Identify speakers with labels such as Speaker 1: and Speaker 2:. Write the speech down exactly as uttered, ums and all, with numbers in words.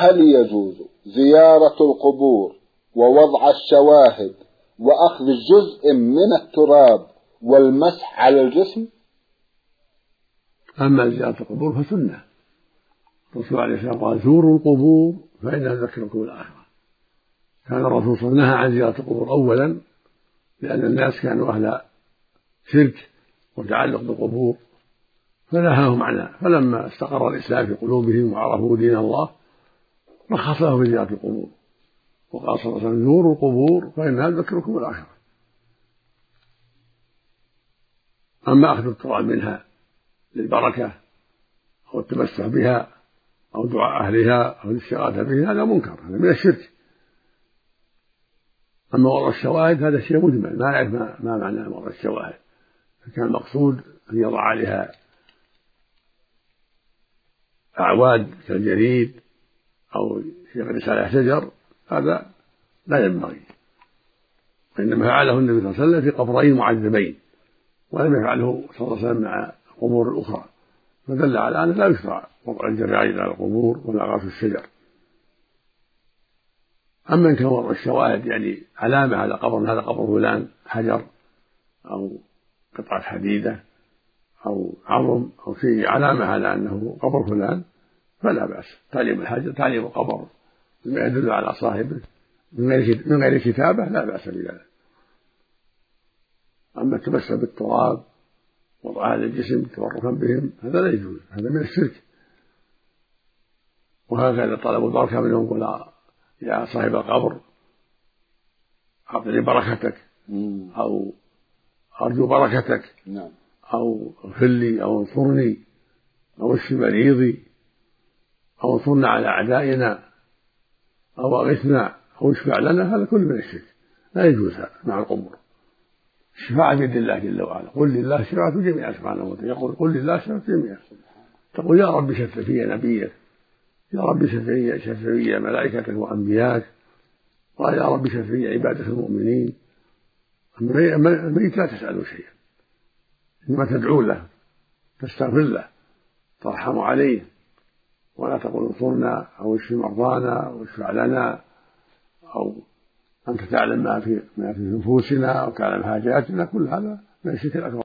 Speaker 1: هل يجوز زيارة القبور ووضع الشواهد وأخذ جزء من التراب والمسح على الجسم؟
Speaker 2: أما زيارة القبور فسنة، الرسول عليه الصلاة والسلام قال زوروا القبور فإنها تذكركم الآخرة. كان الرسول صلى الله عليه وسلم نهى عن زيارة القبور أولا لأن الناس كانوا أهل شرك وتعلق بالقبور فنهاهم عنها، فلما استقر الإسلام في قلوبهم وعرفوا دين الله رخص لهم في زيارة القبور، وقال صلى الله عليه وسلم زوروا القبور فإنها تذكركم الآخرة. أما أخذ التراب منها للبركة أو التمسح بها أو دعاء أهلها أو الاستغاثة به هذا منكر، هذا من الشرك. أما وضع الشواهد هذا شيء مجمل، ما يعرف ما معنى وضع الشواهد، فكان المقصود أن يضع عليها أعواد كالجريد أو يغرس عليها شجر، هذا لا ينبغي، وإنما فعله النبي صلى الله عليه وسلم في قبرين معذبين، ولم يفعله صلى الله عليه وسلم مع القبور الأخرى، فدل على أنه لا يشرع وضع الجرائد على القبور ولا غرس الشجر. أما إن كان وضع الشواهد يعني علامة على قبر، هذا قبر فلان، حجر أو قطعة حديدة أو عظم أو شيء علامة على أنه قبر فلان، فلا بأس. تعليم الحجر تعليم القبر بما يدل على صاحبه من غير كتابة لا بأس بذلك. أما التمسح بالتراب وضع على الجسم تبركا بهم هذا لا يجوز، هذا من الشرك. وهكذا طلب البركة منهم قل يا صاحب القبر أعطني بركتك أو أرجو بركتك أو اغفر لي أو انصرني أو اشف مريضي أو انصرنا على أعدائنا أو أغثنا أو اشفع لنا، هذا كله من الشرك لا يجوز مع القبور. الشفاعة بيد الله جل وعلا، قل لله الشفاعة جميعا سبحانه وتعالى، يقول قل لله الشفاعة جميعا، تقول يا رب شفع في نبيك، يا رب شفع في ملائكتك وأنبياك، قال يا رب شفع في عبادك المؤمنين. الميت لا تسأله شيئا، إنما تدعو له تستغفر له ترحم عليه، ولا تقول انصرنا أو اشف مرضانا أو اشفع لنا أو أنت تعلم ما في ما في نفوسنا أو تعلم حاجاتنا، كل هذا من الشرك الأكبر.